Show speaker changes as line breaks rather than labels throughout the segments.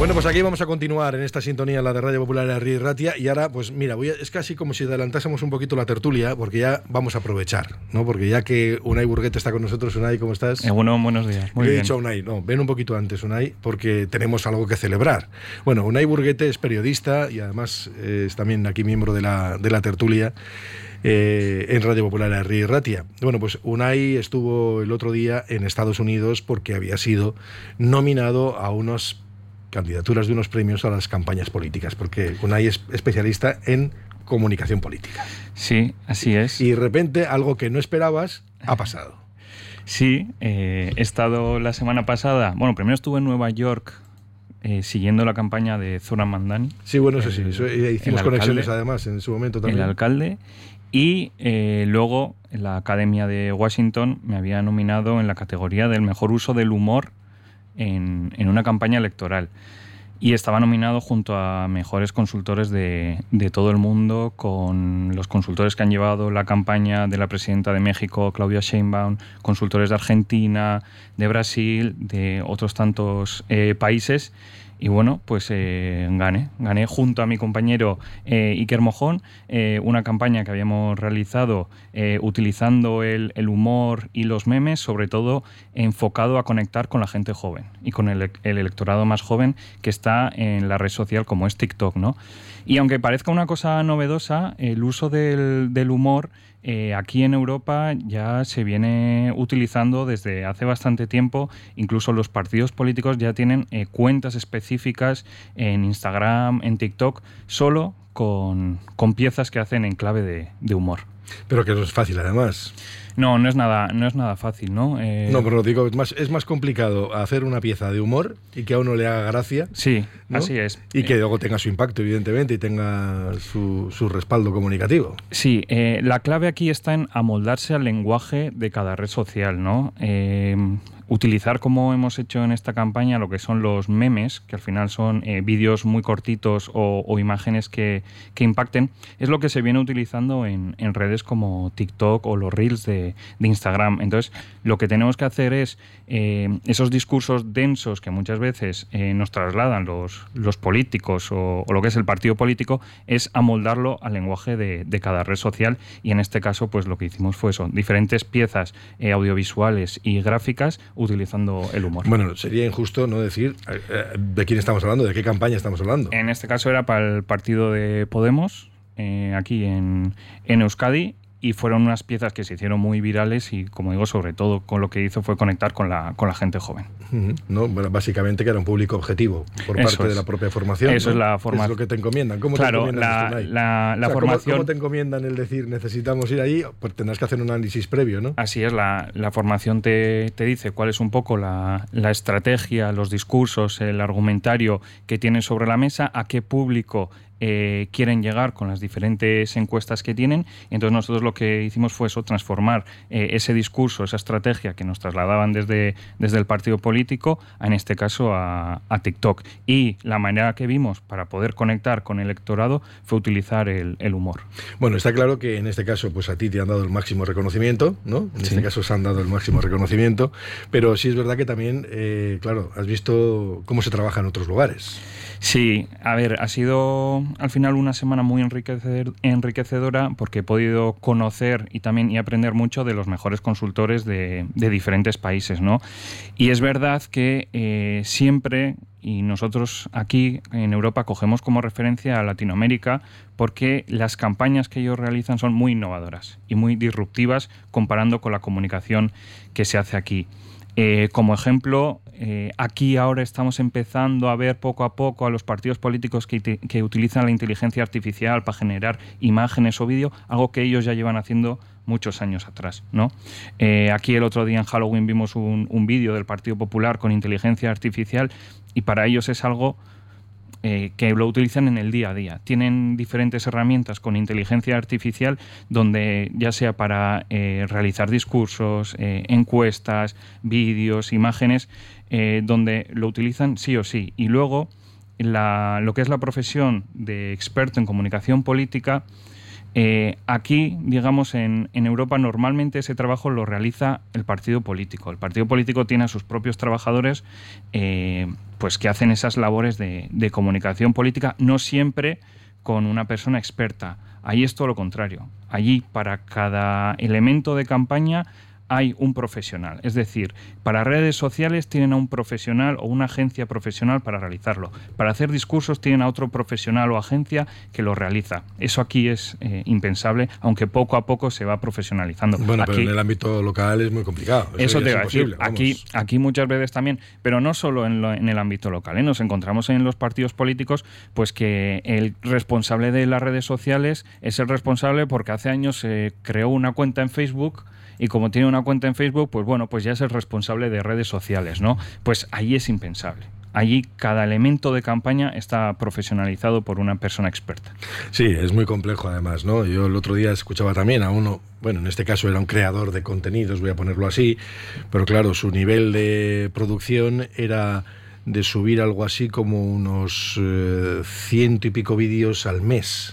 Bueno, pues aquí vamos a continuar en esta sintonía, la de Radio Popular de Río Ratia, y ahora, pues mira, es casi como si adelantásemos un poquito la tertulia, porque ya vamos a aprovechar, ¿no? Porque ya que Unai Burguete está con nosotros. Unai, ¿cómo estás?
Bueno, buenos días. Muy bien.
He dicho a Unai, no, ven un poquito antes, Unai, porque tenemos algo que celebrar. Bueno, Unai Burguete es periodista y además es también aquí miembro de la tertulia en Radio Popular de Río Ratia. Bueno, pues Unai estuvo el otro día en Estados Unidos porque había sido nominado a unas candidaturas de unos premios a las campañas políticas, porque Unai es especialista en comunicación política.
Sí, así es.
Y de repente algo que no esperabas ha pasado.
Sí, he estado la semana pasada, bueno, primero estuve en Nueva York siguiendo la campaña de Zoran Mandani.
Sí, bueno, eso sí, hicimos conexiones además en su momento también.
El alcalde. Y luego en la Academia de Washington me había nominado en la categoría del mejor uso del humor en una campaña electoral. Y estaba nominado junto a mejores consultores de todo el mundo, con los consultores que han llevado la campaña de la presidenta de México, Claudia Sheinbaum, consultores de Argentina, de Brasil, de otros tantos países. Y bueno, pues gané junto a mi compañero Iker Mojón una campaña que habíamos realizado utilizando el humor y los memes, sobre todo enfocado a conectar con la gente joven y con el electorado más joven que está en la red social como es TikTok, ¿no? Y aunque parezca una cosa novedosa, el uso del humor aquí en Europa ya se viene utilizando desde hace bastante tiempo. Incluso los partidos políticos ya tienen cuentas específicas en Instagram, en TikTok, solo con piezas que hacen en clave de humor.
Pero que no es fácil, además.
No es nada fácil, ¿no?
No, pero digo, es más complicado hacer una pieza de humor y que a uno le haga gracia.
Sí,
¿no?
Así es.
Y que luego tenga su impacto, evidentemente, y tenga su respaldo comunicativo.
Sí, la clave aquí está en amoldarse al lenguaje de cada red social, ¿no? Utilizar, como hemos hecho en esta campaña, lo que son los memes, que al final son vídeos muy cortitos o imágenes que impacten, es lo que se viene utilizando en redes como TikTok o los Reels de Instagram. Entonces, lo que tenemos que hacer es esos discursos densos que muchas veces nos trasladan los políticos o lo que es el partido político, es amoldarlo al lenguaje de cada red social. Y en este caso, pues lo que hicimos fue eso, diferentes piezas audiovisuales y gráficas utilizando el humor.
Bueno, sería injusto no decir de quién estamos hablando, de qué campaña estamos hablando.
En este caso era para el partido de Podemos, aquí en Euskadi, y fueron unas piezas que se hicieron muy virales y, como digo, sobre todo con lo que hizo fue conectar con la gente joven.
No, bueno, básicamente que era un público objetivo por
Eso
parte
es.
de la propia formación.
Eso, ¿no? Es la formación.
Es lo que te encomiendan. ¿Cómo
claro,
te encomiendan
la formación.
¿Cómo te encomiendan el decir necesitamos ir ahí? Pues tendrás que hacer un análisis previo, ¿no?
Así es, la formación te dice cuál es un poco la estrategia, los discursos, el argumentario que tienen sobre la mesa, a qué público quieren llegar con las diferentes encuestas que tienen. Y entonces nosotros lo que hicimos fue eso, transformar ese discurso, esa estrategia que nos trasladaban desde el partido político, en este caso a TikTok. Y la manera que vimos para poder conectar con el electorado fue utilizar el humor.
Bueno, está claro que en este caso pues a ti te han dado el máximo reconocimiento, ¿no? En este caso se han dado el máximo reconocimiento, pero sí es verdad que también, claro, has visto cómo se trabaja en otros lugares.
Sí, a ver, ha sido al final una semana muy enriquecedora porque he podido conocer y aprender mucho de los mejores consultores de diferentes países, ¿no? Y es verdad que siempre, y nosotros aquí en Europa cogemos como referencia a Latinoamérica porque las campañas que ellos realizan son muy innovadoras y muy disruptivas comparando con la comunicación que se hace aquí. Como ejemplo, aquí ahora estamos empezando a ver poco a poco a los partidos políticos que utilizan la inteligencia artificial para generar imágenes o vídeo, algo que ellos ya llevan haciendo muchos años atrás, ¿no? Aquí el otro día en Halloween vimos un vídeo del Partido Popular con inteligencia artificial y para ellos es algo que lo utilizan en el día a día. Tienen diferentes herramientas con inteligencia artificial donde ya sea para realizar discursos, encuestas, vídeos, imágenes, donde lo utilizan sí o sí. Y luego lo que es la profesión de experto en comunicación política Aquí, digamos, en Europa normalmente ese trabajo lo realiza el partido político. El partido político tiene a sus propios trabajadores pues que hacen esas labores de comunicación política, no siempre con una persona experta. Ahí es todo lo contrario. Allí, para cada elemento de campaña hay un profesional. Es decir, para redes sociales tienen a un profesional o una agencia profesional para realizarlo. Para hacer discursos tienen a otro profesional o agencia que lo realiza. Eso aquí es impensable, aunque poco a poco se va profesionalizando.
Bueno,
aquí,
pero en el ámbito local es muy complicado.
Eso te va a decir. Aquí muchas veces también, pero no solo en el ámbito local. Nos encontramos en los partidos políticos pues que el responsable de las redes sociales es el responsable porque hace años se creó una cuenta en Facebook. Y como tiene una cuenta en Facebook, pues bueno, pues ya es el responsable de redes sociales, ¿no? Pues ahí es impensable. Allí cada elemento de campaña está profesionalizado por una persona experta.
Sí, es muy complejo además, ¿no? Yo el otro día escuchaba también a uno, bueno, en este caso era un creador de contenidos, voy a ponerlo así, pero claro, su nivel de producción era de subir algo así como unos 100 y pico vídeos al mes.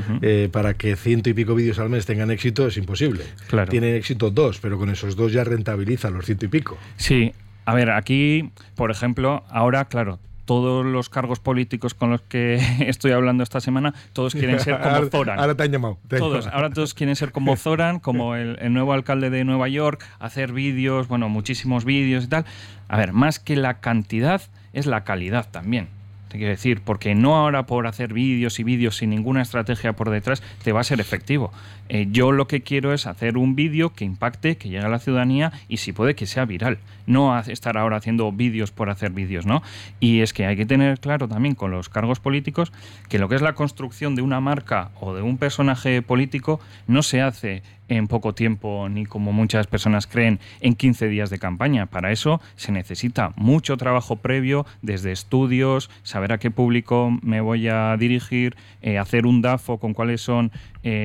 Para que 100 y pico vídeos al mes tengan éxito es imposible.
Claro.
Tienen éxito 2, pero con esos 2 ya rentabiliza los 100 y pico.
Sí, a ver, aquí, por ejemplo, ahora, claro, todos los cargos políticos con los que estoy hablando esta semana, todos quieren ser como Zoran.
Ahora te han llamado.
Ahora todos quieren ser como Zoran, como el nuevo alcalde de Nueva York, hacer vídeos, bueno, muchísimos vídeos y tal. A ver, más que la cantidad, es la calidad también. Te quiero decir, porque no ahora por hacer vídeos y vídeos sin ninguna estrategia por detrás te va a ser efectivo. Yo lo que quiero es hacer un vídeo que impacte, que llegue a la ciudadanía y si puede que sea viral. No estar ahora haciendo vídeos por hacer vídeos, ¿no? Y es que hay que tener claro también con los cargos políticos que lo que es la construcción de una marca o de un personaje político no se hace en poco tiempo ni como muchas personas creen en 15 días de campaña. Para eso se necesita mucho trabajo previo desde estudios, saber a qué público me voy a dirigir, hacer un DAFO con cuáles son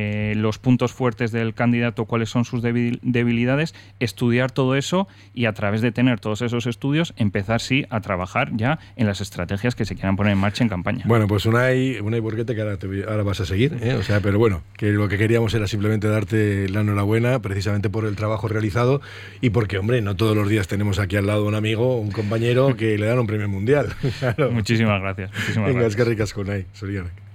los puntos fuertes del candidato, cuáles son sus debilidades, estudiar todo eso y a través de tener todos esos estudios empezar sí a trabajar ya en las estrategias que se quieran poner en marcha en campaña.
Bueno, pues Unai Burguete, que ahora vas a seguir, o sea, pero bueno, que lo que queríamos era simplemente darte la enhorabuena precisamente por el trabajo realizado y porque, hombre, no todos los días tenemos aquí al lado un amigo, un compañero que le dan un premio mundial. Claro.
Muchísimas gracias.
Venga, es que ricas con Unai, Sorianek.